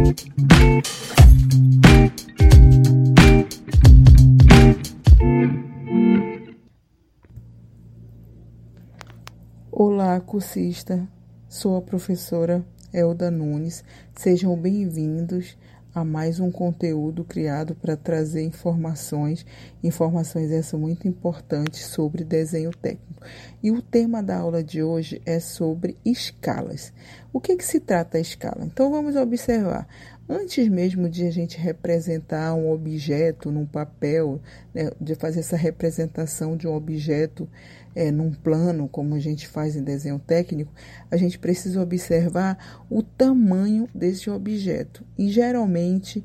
Olá, cursista, sou a professora Elda Nunes. Sejam bem-vindos a mais um conteúdo criado para trazer informações essas muito importantes sobre desenho técnico. E o tema da aula de hoje é sobre escalas. O que se trata a escala? Então, vamos observar. Antes mesmo de a gente representar um objeto num papel, né, de fazer essa representação de um objeto num plano, como a gente faz em desenho técnico, a gente precisa observar o tamanho desse objeto. E geralmente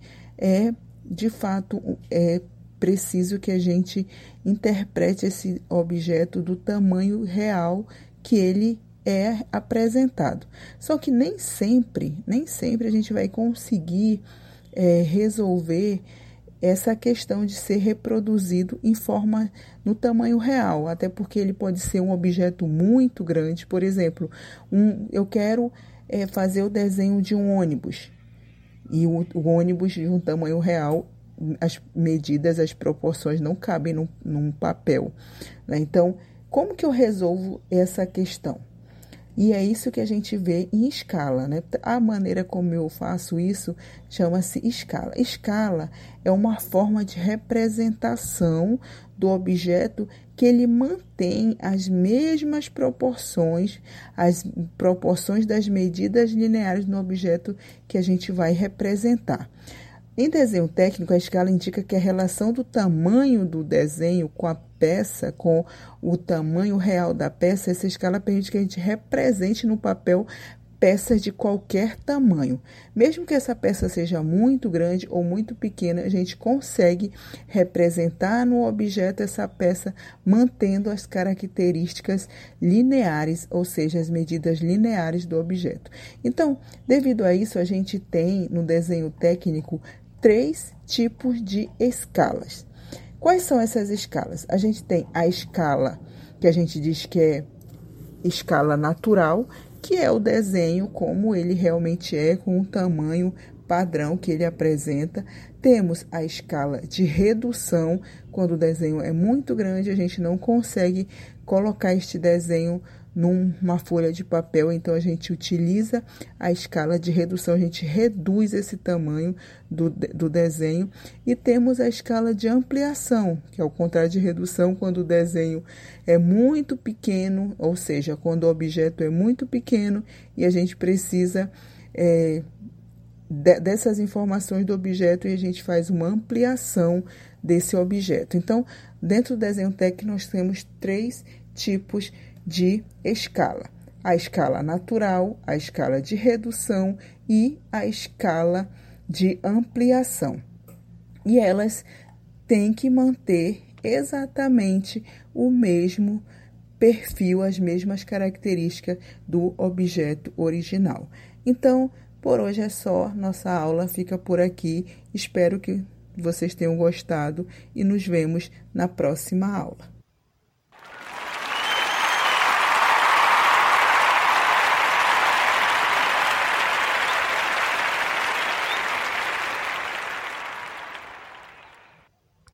de fato, preciso que a gente interprete esse objeto do tamanho real que ele é apresentado. Só que nem sempre a gente vai conseguir resolver essa questão de ser reproduzido no tamanho real, até porque ele pode ser um objeto muito grande. Por exemplo, eu quero fazer o desenho de um ônibus, e o ônibus de um tamanho real, as medidas, as proporções não cabem num papel, né? Então, como que eu resolvo essa questão? E é isso que a gente vê em escala, né? A maneira como eu faço isso chama-se escala. Escala é uma forma de representação do objeto que ele mantém as mesmas proporções, as proporções das medidas lineares no objeto que a gente vai representar. Em desenho técnico, a escala indica que a relação do tamanho do desenho com a peça, com o tamanho real da peça, essa escala permite que a gente represente no papel peças de qualquer tamanho. Mesmo que essa peça seja muito grande ou muito pequena, a gente consegue representar no objeto essa peça mantendo as características lineares, ou seja, as medidas lineares do objeto. Então, devido a isso, a gente tem no desenho técnico 3 tipos de escalas. Quais são essas escalas? A gente tem a escala que a gente diz que é escala natural, que é o desenho como ele realmente é, com o tamanho padrão que ele apresenta. Temos a escala de redução, quando o desenho é muito grande, a gente não consegue colocar este desenho numa folha de papel, então a gente utiliza a escala de redução, a gente reduz esse tamanho do desenho. E temos a escala de ampliação, que é o contrário de redução, quando o desenho é muito pequeno, ou seja, quando o objeto é muito pequeno e a gente precisa dessas informações do objeto e a gente faz uma ampliação desse objeto. Então, dentro do desenho técnico, nós temos 3 tipos de escala: a escala natural, a escala de redução e a escala de ampliação. E elas têm que manter exatamente o mesmo perfil, as mesmas características do objeto original. Então, por hoje é só, nossa aula fica por aqui. Espero que vocês tenham gostado e nos vemos na próxima aula.